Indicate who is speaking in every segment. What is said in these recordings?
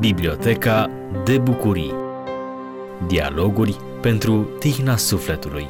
Speaker 1: Biblioteca de bucurii. Dialoguri pentru tihna sufletului.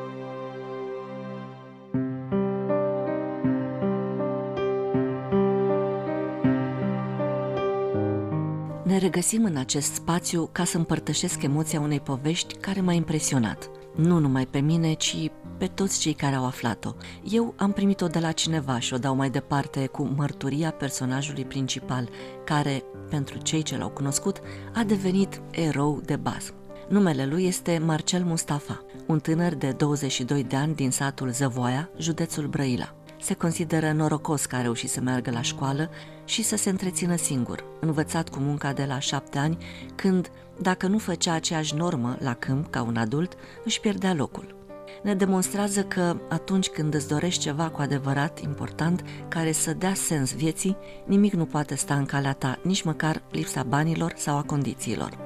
Speaker 2: Ne regăsim în acest spațiu ca să împărtășesc emoția unei povești care m-a impresionat. Nu numai pe mine, ci pe toți cei care au aflat-o. Eu am primit-o de la cineva și o dau mai departe cu mărturia personajului principal, care, pentru cei ce l-au cunoscut, a devenit erou de bază. Numele lui este Marcel Mustafa, un tânăr de 22 de ani din satul Zăvoaia, județul Brăila. Se consideră norocos că a reușit să meargă la școală și să se întrețină singur, învățat cu munca de la 7 ani, când, dacă nu făcea aceeași normă la câmp ca un adult, își pierdea locul. Ne demonstrează că atunci când îți dorești ceva cu adevărat important, care să dea sens vieții, nimic nu poate sta în calea ta, nici măcar lipsa banilor sau a condițiilor.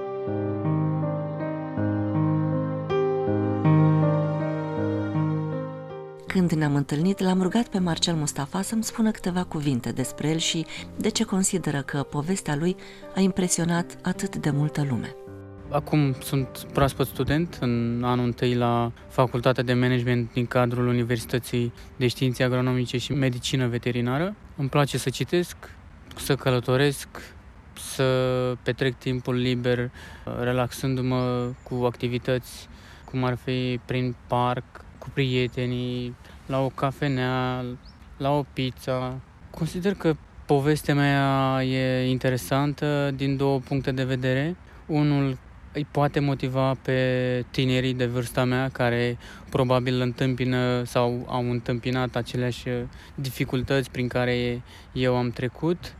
Speaker 2: Când ne-am întâlnit, l-am rugat pe Marcel Mustafa să-mi spună câteva cuvinte despre el și de ce consideră că povestea lui a impresionat atât de multă lume.
Speaker 3: Acum sunt proaspăt student în anul întâi la Facultatea de Management din cadrul Universității de Științe Agronomice și Medicină Veterinară. Îmi place să citesc, să călătoresc, să petrec timpul liber, relaxându-mă cu activități cum ar fi prin parc, cu prietenii, la o cafenea, la o pizza. Consider că povestea mea e interesantă din două puncte de vedere. Unul îi poate motiva pe tinerii de vârsta mea care probabil întâmpină sau au întâmpinat aceleași dificultăți prin care eu am trecut.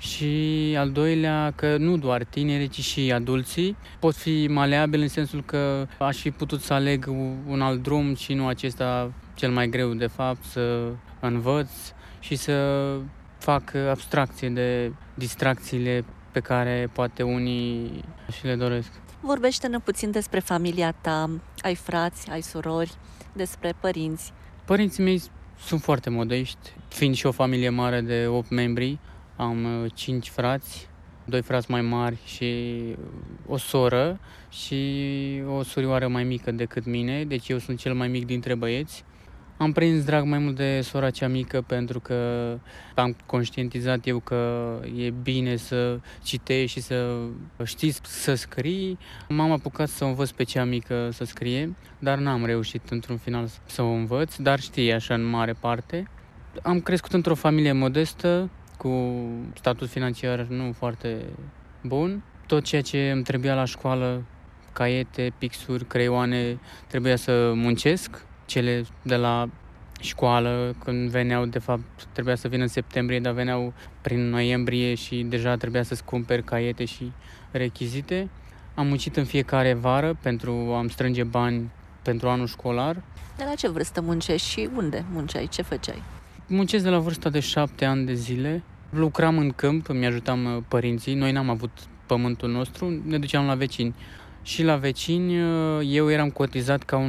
Speaker 3: Și al doilea, că nu doar tinerii, ci și adulții pot fi maleabili în sensul că aș fi putut să aleg un alt drum și nu acesta cel mai greu de fapt, să învăț și să fac abstracție de distracțiile pe care poate unii și le doresc.
Speaker 2: Vorbește-ne puțin despre familia ta, ai frați, ai surori, despre părinți.
Speaker 3: Părinții mei sunt foarte modești, fiind și o familie mare de 8 membri. Am 5 frați, 2 frați mai mari și o soră și o surioară mai mică decât mine, deci eu sunt cel mai mic dintre băieți. Am prins drag mai mult de sora cea mică pentru că am conștientizat eu că e bine să citești și să știi să scrii. M-am apucat să o învăț pe cea mică să scrie, dar n-am reușit într-un final să o învăț, dar știi așa în mare parte. Am crescut într-o familie modestă, cu statut financiar nu foarte bun. Tot ceea ce îmi trebuia la școală, caiete, pixuri, creioane, trebuia să muncesc. Cele de la școală, când veneau, de fapt, trebuia să vină în septembrie, dar veneau prin noiembrie și deja trebuia să-ți cumperi caiete și rechizite. Am muncit în fiecare vară pentru a-mi strânge bani pentru anul școlar.
Speaker 2: De la ce vârstă muncești și unde munceai? Ce făceai?
Speaker 3: Muncesc de la vârsta de 7 ani de zile. Lucram în câmp, îmi ajutam părinții. Noi n-am avut pământul nostru, ne duceam la vecini. Și la vecini eu eram cotizat ca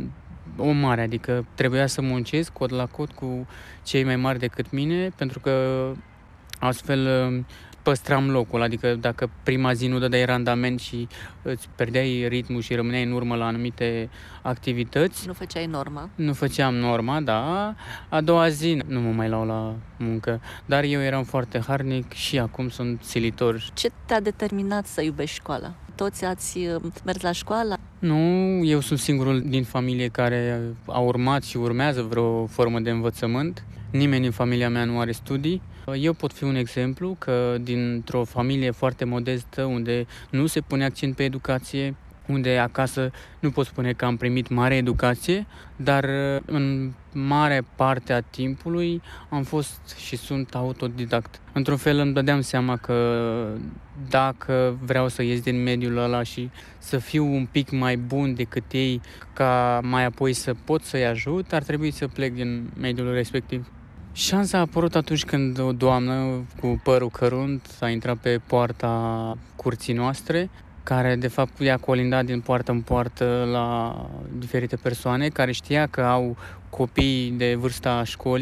Speaker 3: om mare, adică trebuia să muncesc cot la cot cu cei mai mari decât mine, pentru că astfel păstram locul, adică dacă prima zi nu dădeai randament și îți pierdeai ritmul și rămâneai în urmă la anumite activități.
Speaker 2: Nu făceai norma?
Speaker 3: Nu făceam norma, da. A doua zi nu mă mai luau la muncă, dar eu eram foarte harnic și acum sunt silitor.
Speaker 2: Ce te-a determinat să iubești școala? Toți ați mers la școală?
Speaker 3: Nu, eu sunt singurul din familie care a urmat și urmează vreo formă de învățământ. Nimeni în familia mea nu are studii. Eu pot fi un exemplu că dintr-o familie foarte modestă, unde nu se pune accent pe educație, unde acasă nu pot spune că am primit mare educație, dar în mare parte a timpului am fost și sunt autodidact. Într-un fel îmi dădeam seama că dacă vreau să ies din mediul ăla și să fiu un pic mai bun decât ei, ca mai apoi să pot să-i ajut, ar trebui să plec din mediul respectiv. Șansa a apărut atunci când o doamnă cu părul cărunt a intrat pe poarta curții noastre, care de fapt i-a colindat din poartă în poartă la diferite persoane care știa că au copii de vârsta școlii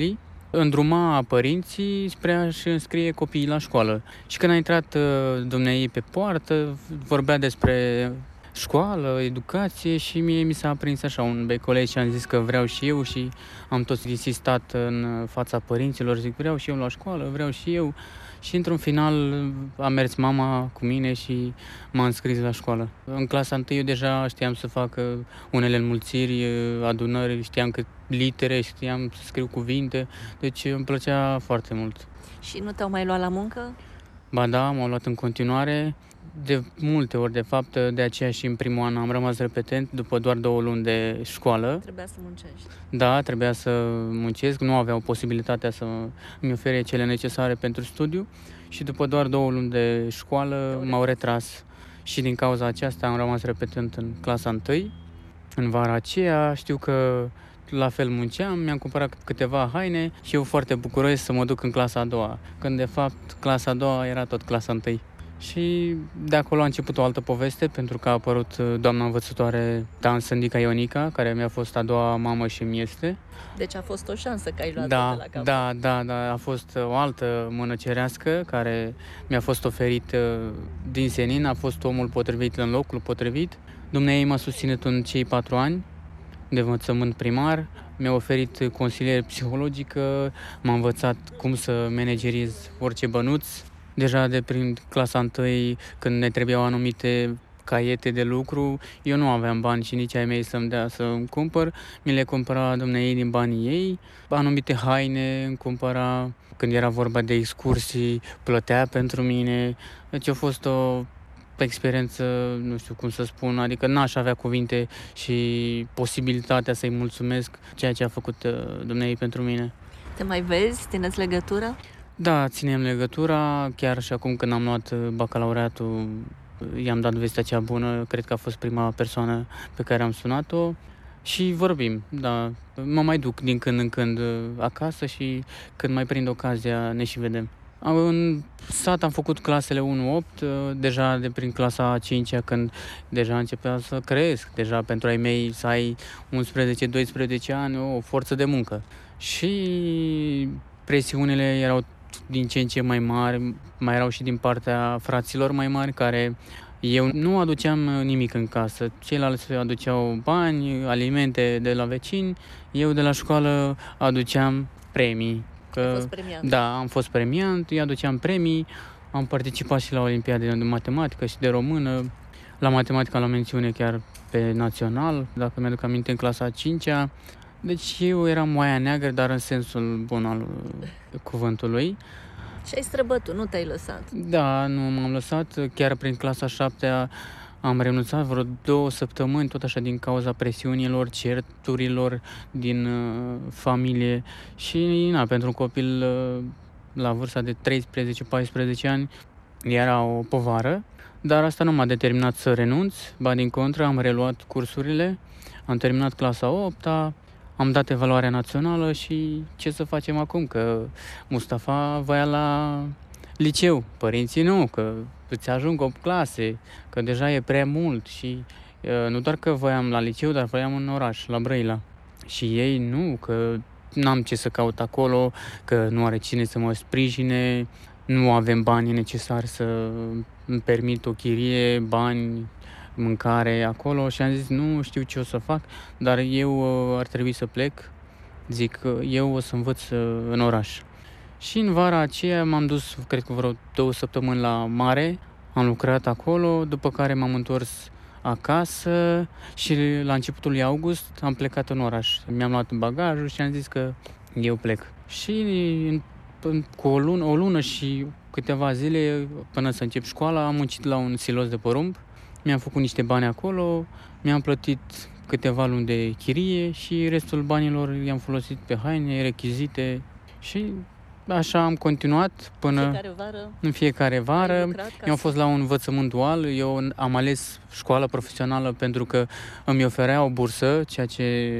Speaker 3: îndruma părinții spre a-și înscrie copiii la școală. Și când a intrat dumneai pe poartă, vorbea despre școală, educație și mie mi s-a aprins așa un becolej și am zis că vreau și eu și am tot insistat în fața părinților, zic vreau și eu la școală, vreau și eu. Și într-un final a mers mama cu mine și m-a înscris la școală. În clasa 1 eu deja știam să fac unele înmulțiri, adunări, știam că litere, știam să scriu cuvinte, deci îmi plăcea foarte mult.
Speaker 2: Și nu te-au mai luat la muncă?
Speaker 3: Ba da, m-au luat în continuare, de multe ori de fapt, de aceea și în primul an am rămas repetent după doar 2 luni de școală.
Speaker 2: Trebuia să muncești.
Speaker 3: Da, trebuia să muncesc, nu aveau posibilitatea să îmi ofere cele necesare pentru studiu și după doar 2 luni de școală m-au retras și din cauza aceasta am rămas repetent în clasa 1. În vara aceea știu că la fel munceam, mi-am cumpărat câteva haine și eu foarte bucuros să mă duc în clasa a 2, când de fapt clasa a 2 era tot clasa 1. Și de acolo a început o altă poveste, pentru că a apărut doamna învățătoare Dan Sândica Ionica, care mi-a fost a doua mamă și mi este.
Speaker 2: Deci a fost o șansă că ai luat-o
Speaker 3: Da,
Speaker 2: de la capăt.
Speaker 3: da, a fost o altă mână cerească care mi-a fost oferit din senin, a fost omul potrivit în locul potrivit. Dumnezeu m-a susținut în cei 4 ani de învățământ primar, mi-a oferit consiliere psihologică, m-a învățat cum să manageriz orice bănuț. Deja de prin clasa 1, când ne trebuiau anumite caiete de lucru, eu nu aveam bani și nici ai mei să-mi dea să-mi cumpăr. Mi le cumpăra dumneei din banii ei. Anumite haine îmi cumpăra. Când era vorba de excursii, plătea pentru mine. Deci a fost o experiență, nu știu cum să spun, adică n-aș avea cuvinte și posibilitatea să-i mulțumesc ceea ce a făcut dumneei pentru mine.
Speaker 2: Te mai vezi? Țineți legătură?
Speaker 3: Da, ținem legătura, chiar și acum când am luat bacalaureatul, i-am dat vestea cea bună, cred că a fost prima persoană pe care am sunat-o și vorbim, da. Mă mai duc din când în când acasă și când mai prind ocazia ne și vedem. În sat am făcut clasele 1-8, deja de prin clasa 5-a, când deja începea să cresc, deja pentru ai mei să ai 11-12 ani, o forță de muncă. Și presiunile erau din ce în ce mai mari, mai erau și din partea fraților mai mari, care eu nu aduceam nimic în casă. Ceilalți aduceau bani, alimente de la vecini, eu de la școală aduceam premii.
Speaker 2: Ai fost premiant.
Speaker 3: Da, am fost premiant, îi aduceam premii, am participat și la Olimpiade de matematică și de română, la matematică la mențiune chiar pe național, dacă mi-aduc aminte, în clasa a 5-a. Deci eu eram oaia neagră, dar în sensul bun al cuvântului.
Speaker 2: Și ai străbătut, nu te-ai lăsat.
Speaker 3: Da, nu m-am lăsat. Chiar prin clasa 7-a am renunțat vreo 2 săptămâni, tot așa din cauza presiunilor, certurilor din familie. Și pentru un copil la vârsta de 13-14 ani era o povară. Dar asta nu m-a determinat să renunț, ba din contră am reluat cursurile, am terminat clasa 8-a, am dat evaluarea națională și ce să facem acum? Că Mustafa voia la liceu, părinții nu, că îți ajung 8 clase, că deja e prea mult și nu doar că voiam la liceu, dar voiam în oraș, la Brăila. Și ei nu, că n-am ce să caut acolo, că nu are cine să mă sprijine, nu avem banii necesari să îmi permit o chirie, bani, mâncare acolo și am zis nu știu ce o să fac, dar eu ar trebui să plec, zic eu o să învăț în oraș. Și în vara aceea m-am dus, cred că vreo 2 săptămâni la mare, am lucrat acolo, după care m-am întors acasă și la începutul lui august am plecat în oraș. Mi-am luat bagajul și am zis că eu plec. Și cu o lună și câteva zile până să încep școala am muncit la un silos de porumb. Mi-am făcut niște bani acolo, mi-am plătit câteva luni de chirie și restul banilor i-am folosit pe haine, rechizite și așa am continuat până în fiecare vară. Eu am fost la un învățământ dual, eu am ales școala profesională pentru că îmi oferea o bursă, ceea ce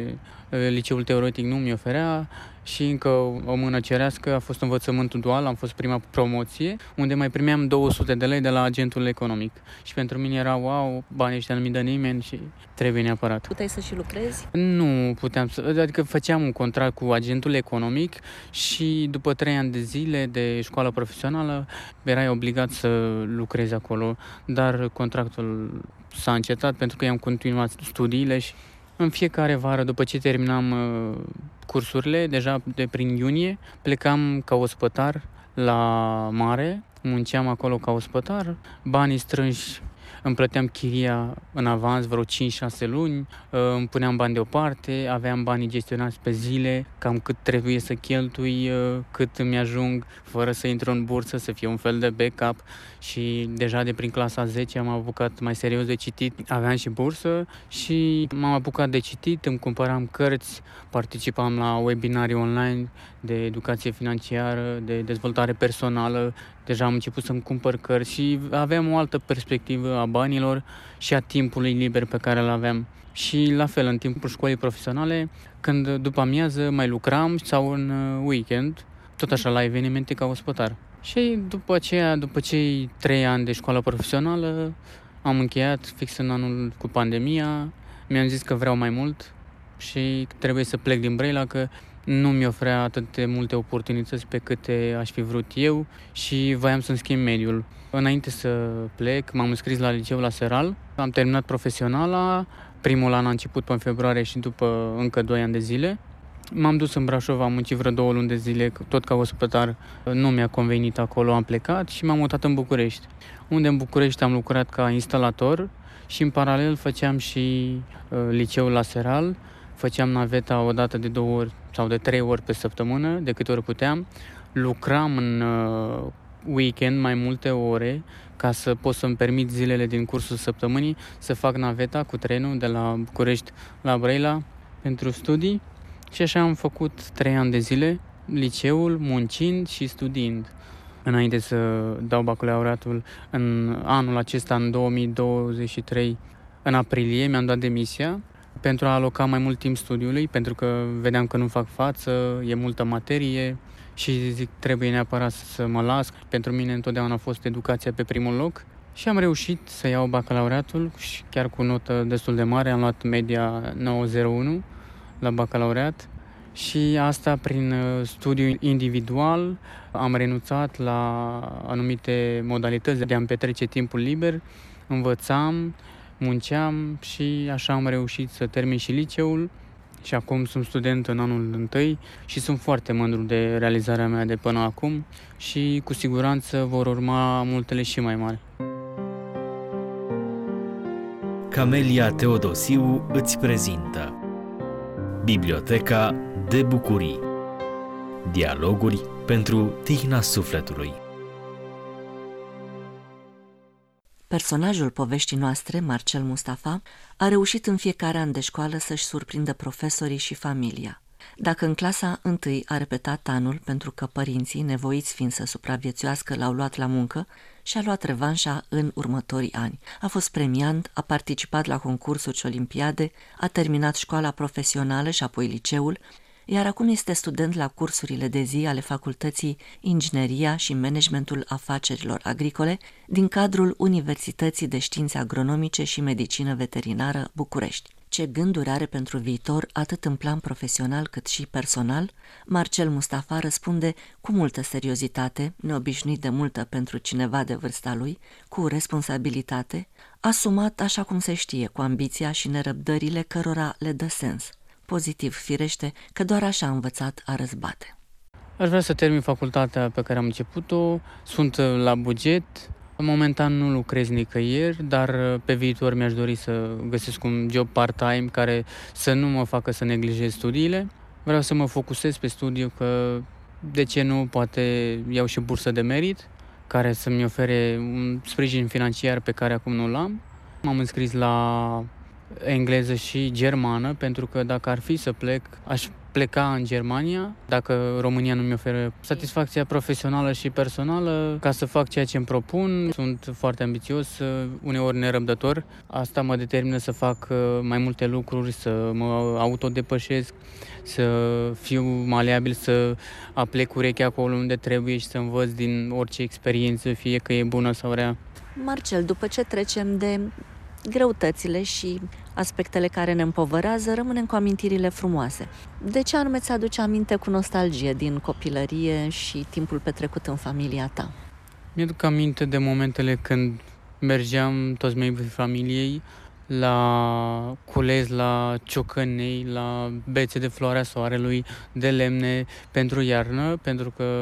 Speaker 3: liceul teoretic nu mi oferea și încă o mână cerească a fost învățământul dual, am fost prima promoție, unde mai primeam 200 de lei de la agentul economic. Și pentru mine era, wow, banii ăștia nu mi dă nimeni și trebuie neapărat.
Speaker 2: Puteai să și lucrezi?
Speaker 3: Nu puteam adică făceam un contract cu agentul economic și după 3 ani de zile de școală profesională erai obligat să lucrezi acolo, dar contractul s-a încetat pentru că i-am continuat studiile și în fiecare vară, după ce terminam cursurile, deja de prin iunie, plecam ca ospătar la mare, munceam acolo ca ospătar, banii strânși îmi plăteam chiria în avans vreo 5-6 luni, îmi puneam bani deoparte, aveam banii gestionați pe zile, cam cât trebuie să cheltui, cât îmi ajung, fără să intru în bursă, să fie un fel de backup și deja de prin clasa 10 am apucat mai serios de citit, aveam și bursă și m-am apucat de citit, îmi cumpăram cărți, participam la webinarii online de educație financiară, de dezvoltare personală, deja am început să-mi cumpăr cărți și aveam o altă perspectivă a banilor și a timpului liber pe care îl aveam. Și la fel, în timpul școlii profesionale, când după amiază mai lucram sau în weekend, tot așa la evenimente ca ospătar. Și după aceea, după cei 3 ani de școală profesională, am încheiat fix în anul cu pandemia, mi-am zis că vreau mai mult și trebuie să plec din Brăila, că nu mi oferea atât de multe oportunități pe câte aș fi vrut eu și voiam să-mi schimb mediul. Înainte să plec, m-am înscris la liceul la Seral, am terminat profesionala, primul an a început în februarie și după încă 2 ani de zile. M-am dus în Brașov, am muncit vreo 2 luni de zile, tot ca ospătar, nu mi-a convenit acolo, am plecat și m-am mutat în București, unde în București am lucrat ca instalator și în paralel făceam și liceul la Seral, făceam naveta o dată de 2 ori sau de 3 ori pe săptămână, de câte ori puteam. Lucram în weekend mai multe ore ca să pot să-mi permit zilele din cursul săptămânii să fac naveta cu trenul de la București la Brăila pentru studii. Și așa am făcut 3 ani de zile, liceul, muncind și studiind. Înainte să dau bacalaureatul în anul acesta, în 2023, în aprilie, mi-am dat demisia pentru a aloca mai mult timp studiului, pentru că vedeam că nu fac față, e multă materie și zic trebuie neapărat să mă las. Pentru mine întotdeauna a fost educația pe primul loc și am reușit să iau bacalaureatul și chiar cu notă destul de mare, am luat media 901 la bacalaureat și asta prin studiu individual. Am renunțat la anumite modalități de a-mi petrece timpul liber, învățam, munceam și așa am reușit să termin și liceul și acum sunt student în anul 1 și sunt foarte mândru de realizarea mea de până acum și cu siguranță vor urma multele și mai mari.
Speaker 1: Camelia Teodosiu îți prezintă Biblioteca de bucurii. Dialoguri pentru tihna sufletului.
Speaker 2: Personajul poveștii noastre, Marcel Mustafa, a reușit în fiecare an de școală să-și surprindă profesorii și familia. Dacă în clasa 1 a repetat anul pentru că părinții, nevoiți fiind să supraviețuiască, l-au luat la muncă și a luat revanșa în următorii ani. A fost premiant, a participat la concursuri și olimpiade, a terminat școala profesională și apoi liceul, iar acum este student la cursurile de zi ale Facultății Ingineria și Managementul Afacerilor Agricole din cadrul Universității de Științe Agronomice și Medicină Veterinară București. Ce gânduri are pentru viitor, atât în plan profesional cât și personal, Marcel Mustafa răspunde cu multă seriozitate, neobișnuit de multă pentru cineva de vârsta lui, cu responsabilitate, asumat așa cum se știe, cu ambiția și nerăbdările cărora le dă sens. Pozitiv, firește, că doar așa a învățat a răzbate.
Speaker 3: Aș vrea să termin facultatea pe care am început-o, sunt la buget, momentan nu lucrez nicăieri, dar pe viitor mi-aș dori să găsesc un job part-time care să nu mă facă să neglijez studiile. Vreau să mă focusez pe studiu, că de ce nu, poate iau și bursă de merit, care să-mi ofere un sprijin financiar pe care acum nu l-am. M-am înscris la engleză și germană, pentru că dacă ar fi să plec, aș pleca în Germania, dacă România nu mi oferă satisfacția profesională și personală ca să fac ceea ce îmi propun. Sunt foarte ambițios, uneori nerăbdător. Asta mă determină să fac mai multe lucruri, să mă autodepășesc, să fiu maleabil, să aplec urechea acolo unde trebuie și să învăț din orice experiență, fie că e bună sau rea.
Speaker 2: Marcel, după ce trecem de greutățile și aspectele care ne împovărează, rămânem cu amintirile frumoase. De ce anume ți aduce aminte cu nostalgie din copilărie și timpul petrecut în familia ta?
Speaker 3: Mi-aduc aminte de momentele când mergeam toți membrii familiei la cules, la ciocănei, la bețe de floarea soarelui, de lemne pentru iarnă, pentru că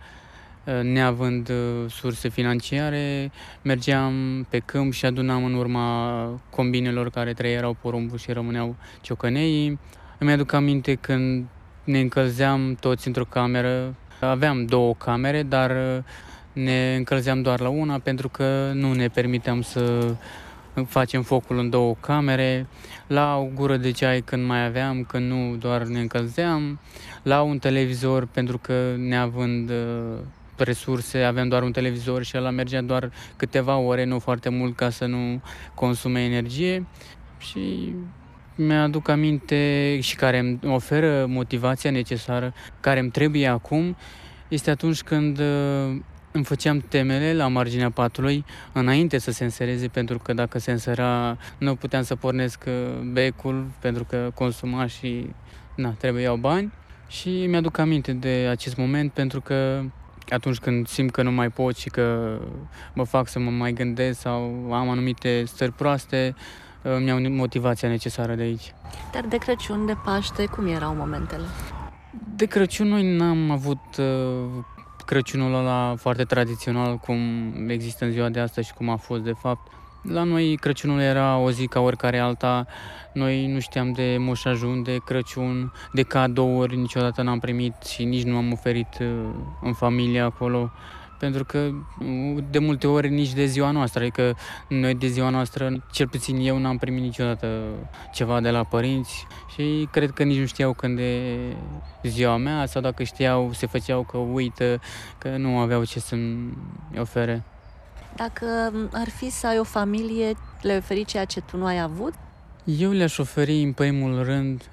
Speaker 3: neavând surse financiare, mergeam pe câmp și adunam în urma combinelor care trăierau porumbul și rămâneau ciocăneii. Îmi aduc aminte când ne încălzeam toți într-o cameră. Aveam 2 camere, dar ne încălzeam doar la una pentru că nu ne permiteam să facem focul în 2 camere, la o gură de ceai când mai aveam, când nu doar ne încălzeam, la un televizor pentru că neavând resurse, aveam doar un televizor și ăla mergea doar câteva ore, nu foarte mult, ca să nu consume energie. Și mi-aduc aminte și care îmi oferă motivația necesară, care îmi trebuie acum, este atunci când îmi făceam temele la marginea patului înainte să se însereze, pentru că dacă se însera nu puteam să pornesc becul pentru că consuma și trebuiau bani. Și mi-aduc aminte de acest moment pentru că atunci când simt că nu mai pot și că mă fac să mă mai gândesc sau am anumite stări proaste, îmi iau motivația necesară de aici.
Speaker 2: Dar de Crăciun, de Paște, cum erau momentele?
Speaker 3: De Crăciun noi n-am avut Crăciunul ăla foarte tradițional cum există în ziua de astăzi și cum a fost de fapt. La noi Crăciunul era o zi ca oricare alta, noi nu știam de Moș Ajun, de Crăciun, de cadouri, niciodată n-am primit și nici nu am oferit în familie acolo, pentru că de multe ori nici de ziua noastră, adică noi de ziua noastră, cel puțin eu n-am primit niciodată ceva de la părinți și cred că nici nu știau când e ziua mea sau dacă știau se făceau că uită, că nu aveau ce să-mi ofere.
Speaker 2: Dacă ar fi să ai o familie, le-ai oferi ceea ce tu nu ai avut?
Speaker 3: Eu le-aș oferi în primul rând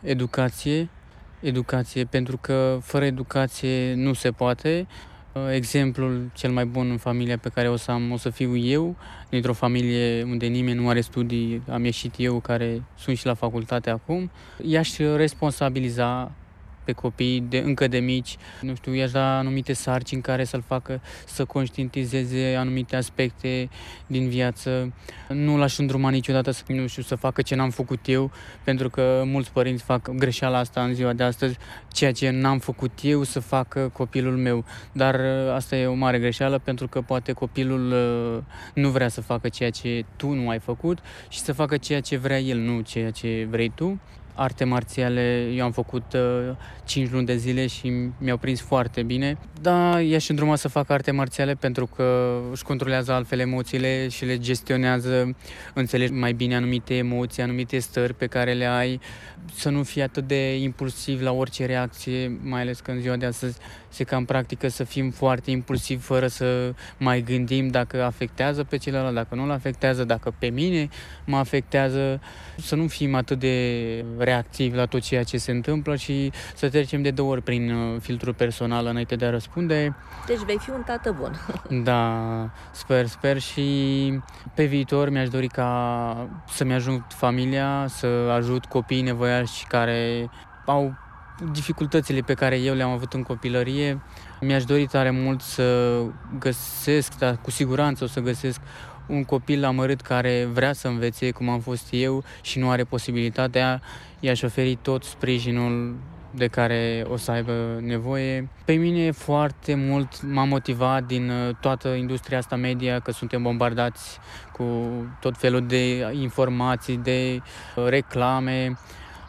Speaker 3: educație, pentru că fără educație nu se poate. Exemplul cel mai bun în familia pe care o să am, o să fiu eu, dintr-o familie unde nimeni nu are studii, am ieșit eu care sunt și la facultate acum. I-aș responsabiliza pe copii încă de mici, nu știu, i-aș da anumite sarcini care să-l facă să conștientizeze anumite aspecte din viață. Nu l-aș îndruma niciodată să facă ce n-am făcut eu, pentru că mulți părinți fac greșeala asta în ziua de astăzi, ceea ce n-am făcut eu să facă copilul meu. Dar asta e o mare greșeală, pentru că poate copilul nu vrea să facă ceea ce tu nu ai făcut și să facă ceea ce vrea el, nu ceea ce vrei tu. Arte marțiale, eu am făcut 5 luni de zile și mi-au prins foarte bine. Da, i-aș îndruma să fac arte marțiale pentru că își controlează altfel emoțiile și le gestionează, înțelegi mai bine anumite emoții, anumite stări pe care le ai, să nu fii atât de impulsiv la orice reacție, mai ales că în ziua de astăzi se cam practică să fim foarte impulsivi fără să mai gândim dacă afectează pe celălalt, dacă nu-l afectează, dacă pe mine mă afectează, să nu fim atât de reactivi la tot ceea ce se întâmplă și să trecem de 2 ori prin filtrul personal înainte de a răspunde.
Speaker 2: Deci vei fi un tată bun.
Speaker 3: Da, sper și pe viitor mi-aș dori ca să-mi ajut familia, să ajut copiii nevoiași care au dificultățile pe care eu le-am avut în copilărie. Mi-aș dori tare mult să găsesc, dar cu siguranță o să găsesc un copil amărât care vrea să învețe cum am fost eu și nu are posibilitatea, i-aș oferi tot sprijinul de care o să aibă nevoie. Pe mine foarte mult m-a motivat din toată industria asta media, că suntem bombardați cu tot felul de informații, de reclame.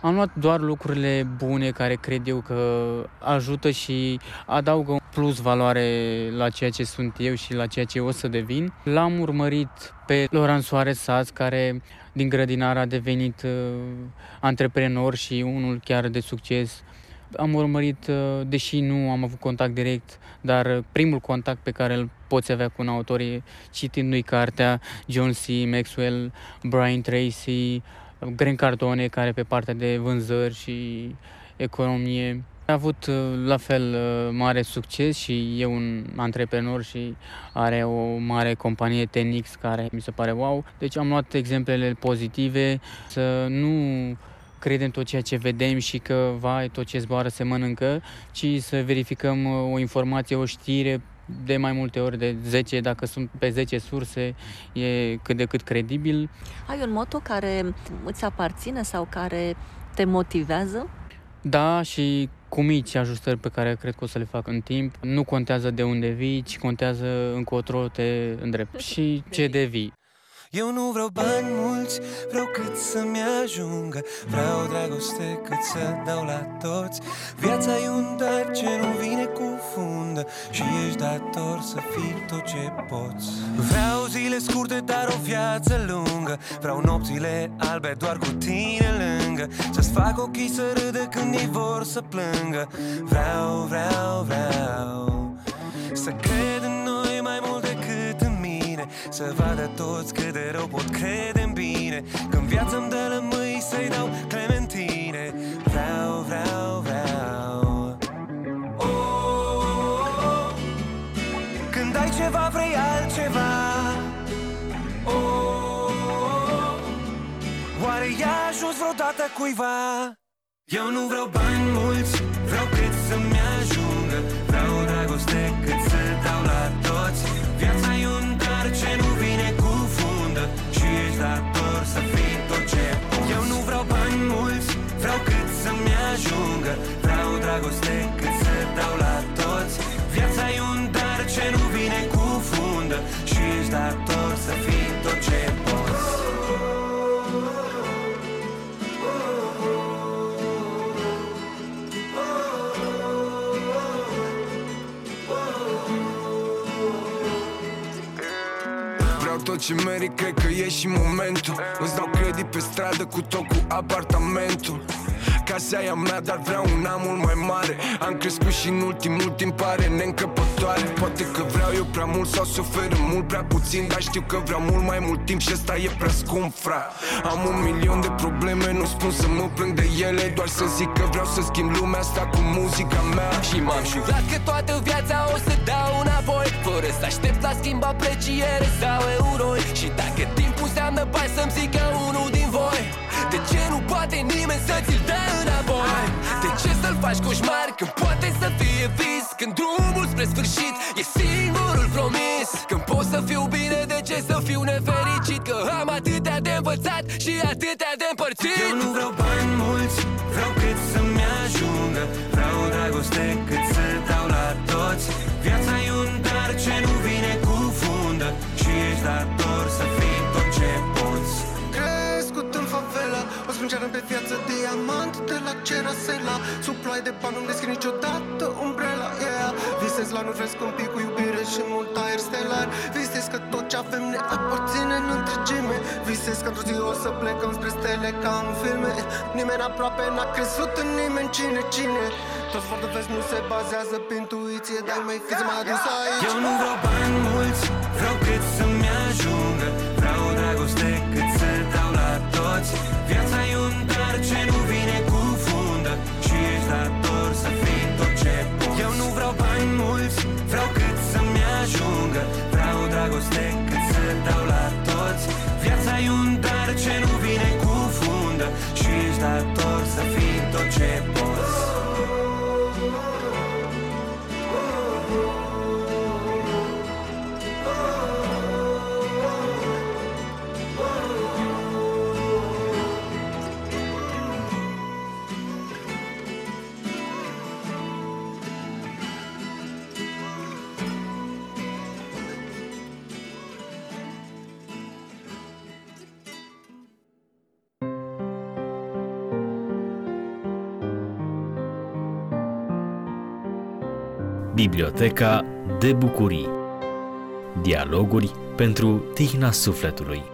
Speaker 3: Am luat doar lucrurile bune care cred eu că ajută și adaugă un plus valoare la ceea ce sunt eu și la ceea ce o să devin. L-am urmărit pe Laurent Soares Saz, care din grădinar a devenit antreprenor și unul chiar de succes. Am urmărit, deși nu am avut contact direct, dar primul contact pe care îl poți avea cu un autor e citindu-i cartea, John C. Maxwell, Brian Tracy, Grant Cardone, care pe partea de vânzări și economie a avut la fel mare succes și e un antreprenor și are o mare companie TenX care mi se pare wow. Deci am luat exemplele pozitive, să nu credem tot ceea ce vedem și că vai, tot ce zboară se mănâncă, ci să verificăm o informație, o știre de mai multe ori, de 10, dacă sunt pe 10 surse, e cât de cât credibil.
Speaker 2: Ai un motto care îți aparține sau care te motivează?
Speaker 3: Da, și cu mici ajustări pe care cred că o să le fac în timp. Nu contează de unde vii, ci contează încotro te îndrepți și ce devii.
Speaker 4: Eu nu vreau bani mulți, vreau cât să-mi ajungă. Vreau dragoste cât să dau la toți. Viața e un dar ce nu vine cu fundă și ești dator să fii tot ce poți. Vreau zile scurte, dar o viață lungă. Vreau nopțile albe doar cu tine lângă. Să-ți fac ochii să râdă când ei vor să plângă. Vreau să cred în noi mai mult decât în mine. Să vadă toți cât de rău pot crede în bine. Când viața îmi dă lămâi să-i dau clementine. Vreau oh, oh, oh. Când ai ceva vrei altceva. Oh, oh, oh. Oare i-a ajuns vreodată cuiva? Eu nu vreau bani mulți, vreau cât să-mi ajungă. Vreau dragoste cât să dau la toți. Viața e un dar ce nu vine cu fundă și ești dator să fii tot ce poți. Eu nu vreau bani mulți, vreau cât să-mi ajungă. Vreau dragoste cât să dau la toți. Viața e un dar ce nu vine cu fundă și ești dator să fii tot ce poți.
Speaker 5: Tot ce merit, cred că e și momentul. Îți dau credit pe stradă cu tot cu apartamentul. Casa e a mea, dar vreau una mult mai mare. Am crescut și în ultimul timp pare neîncăpătoare. Poate că vreau eu prea mult sau se oferă mult prea puțin, dar știu că vreau mult mai mult timp și ăsta e prea scump, fra. Am 1.000.000 de probleme, nu spun să mă plâng de ele, doar să zic că vreau să schimb lumea asta cu muzica mea.
Speaker 4: Și m-am jurat că toată viața o să dau înapoi, fără să aștept la schimb apreciere sau euroi. Și dacă timpul înseamnă bani, să-mi zică unul din voi. De ce nu poate nimeni să ți-l dea înapoi? De ce să-l faci coșmar când poate să fie vis? Când drumul spre sfârșit e singurul promis. Când pot să fiu bine, de ce să fiu nefericit? Că am atâtea de învățat și atâtea de împărțit. Eu nu vreau bani mulți, vreau cât să-mi ajungă. Vreau dragoste cât să dau la toți. Viața e un dar ce nu vine cu fundă și ești dator să fii tot ce poți.
Speaker 5: Crescut în favela, o sprânceară pe viață, diamant de la Cerasela. Sub ploaie de bani nu-mi deschid niciodată umbrela, yeah. Visez la nu fresc un pic cu iubire și mult aer stelar. Visez că tot ce avem ne aparține în întregime. Visez că într-o zi o să plecăm spre stele ca în filme. Nimeni aproape n-a crezut în nimeni, cine. Toți vor dovezi nu se bazează pe intuiție, dar mai fiți m-a adus aici.
Speaker 4: Eu nu vreau bani mulți, vreau cât să-mi ajungă. Vreau dragoste cât să dau la toți. Viața e un dar ce nu vine cu fundă și ești dator să fii tot ce poți. Eu nu vreau bani mulți, vreau cât să-mi ajungă. Vreau dragoste cât să dau la toți. Viața e un dar ce nu vine cu fundă și ești dator să fii tot ce poți.
Speaker 1: Biblioteca de bucurii. Dialoguri pentru tihna sufletului.